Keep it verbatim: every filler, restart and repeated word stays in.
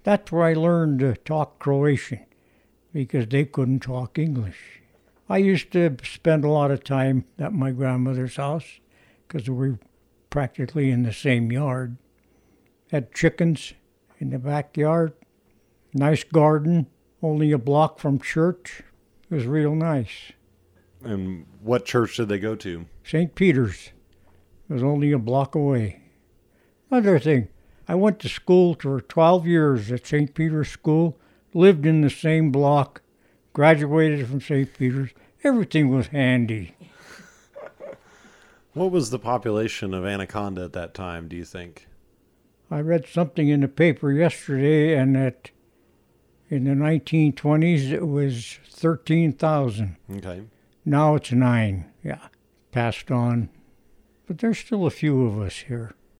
That's where I learned to talk Croatian, because they couldn't talk English. I used to spend a lot of time at my grandmother's house, because we were practically in the same yard. Had chickens in the backyard, nice garden, only a block from church. It was real nice. And what church did they go to? Saint Peter's. It was only a block away. Another thing, I went to school for twelve years at Saint Peter's School, lived in the same block, graduated from Saint Peter's. Everything was handy. What was the population of Anaconda at that time, do you think? I read something in the paper yesterday, and that in the nineteen twenties it was thirteen thousand. Okay. Now it's nine. Yeah, passed on. But there's still a few of us here.